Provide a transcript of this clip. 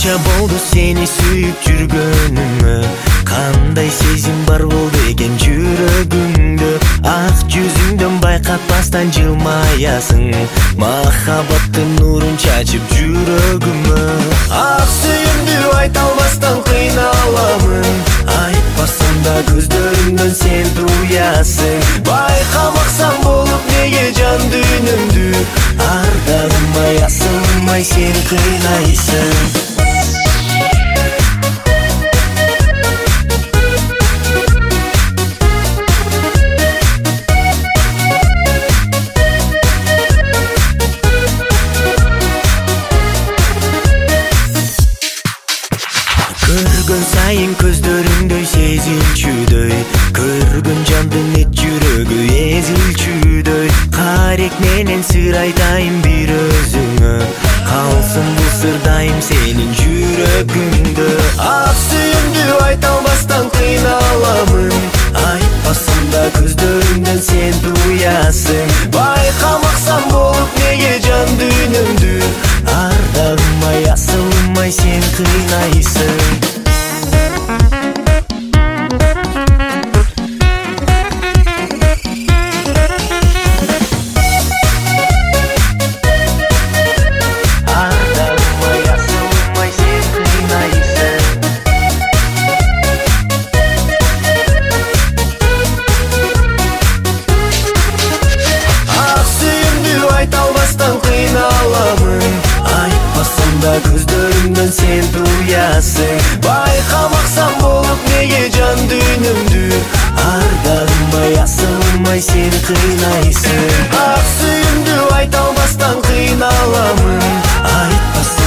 Канча болду сени сүйүп жүргөнүмө, кандай сезим бар болду экен жүрөгүңдө. Ак жүзүңдөн байкатпастан жылмаясың, махаббаттын нурун чачып жүрөгүмө. Ак сүйүмдү айта албастан кыйналамын, айтпасам да көздөрүңдөн сен туясың. Байкамаксам болуп неге жан дүйнөмдү, ардагымай асылмай сен кыйнайсың. Көргөн сайын көздөрүңдөй сезилчүдөй, көргөн жандын эт жүрөгү эзилчүдөй. Карек менен сыр айтайын бир өзүңө, калсын бул сыр дайым сенин жүрөгүңдө. Ак сүйүмдү айта албастан кыйналамын, айтпасам да көздөрүңдөн сен туясың. Байкамаксам болуп неге жан дүйнөмдү, ардагымай асылмай сен кыйнайсың. Көздөрүңдөн сен туясың. Байкамаксам болуп неге жан дүйнөмдү, ардагымай асылмай сен кыйнайсың. Ак сүйүмдү айта албастан кыйналамын, айтпасам